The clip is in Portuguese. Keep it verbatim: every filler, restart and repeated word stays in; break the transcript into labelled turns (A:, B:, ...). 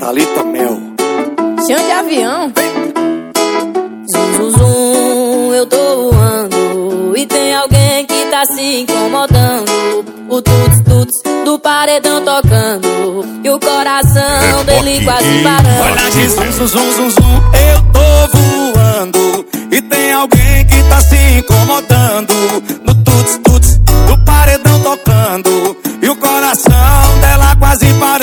A: Thalita Mel.
B: Chão de avião. Zum, zum, zum, eu tô voando e tem alguém que tá se incomodando. O tuts, tuts do paredão tocando e o coração dele quase parando.
A: Olha que zum, zum, zum, zum, zum, eu tô voando e tem alguém que tá se incomodando. No tuts, tuts do paredão tocando e o coração dela quase parando.